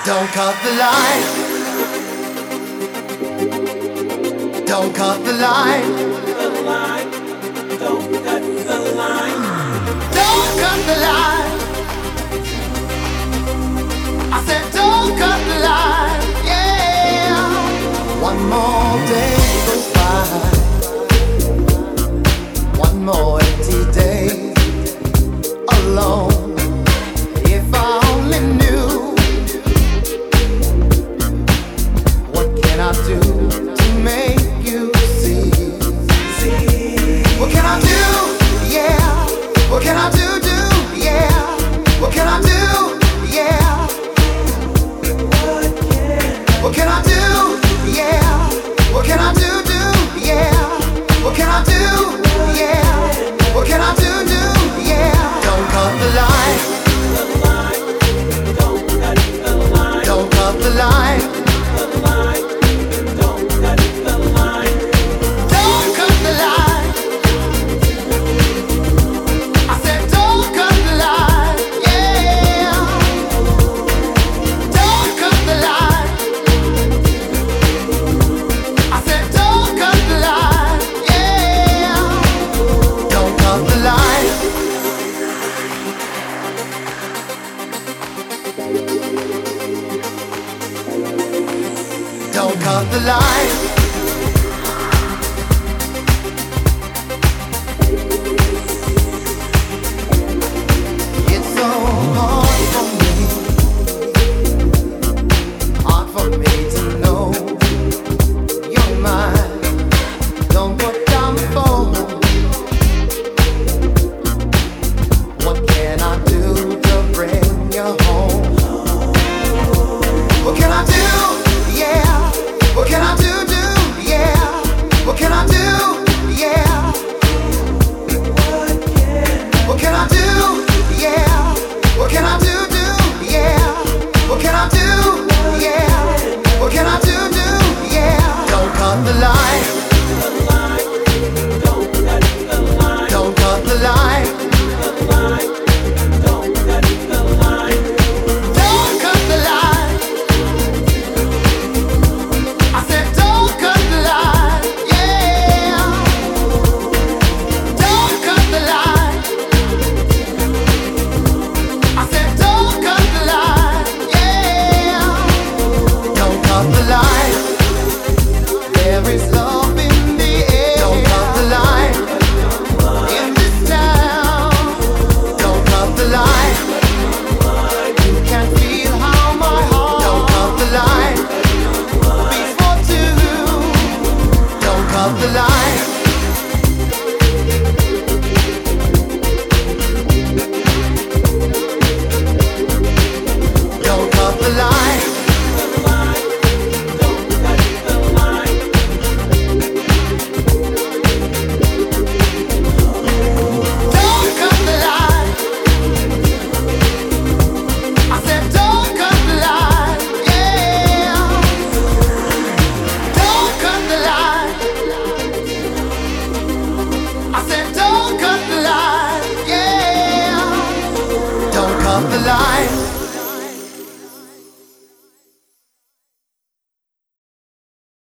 Don't cut the line. Don't cut the line. Don't cut the line. Don't cut the line. I said don't cut the line. Yeah. One more day goes by. One more empty day alone. If I only knew, what can I do to make you see? What can I do? Yeah. What can I do? Yeah. What can I do? Yeah. What can I do? Yeah. What can I do? Yeah. What can I do? Yeah. What can I do? Yeah. Don't cut the line. Don't cut the line. Don't cut the line. Don't cut the line. Don't cut the line. I said don't cut the line. Yeah. Don't cut the line. I said don't cut the line. Yeah. Don't cut the line. Don't cut the line.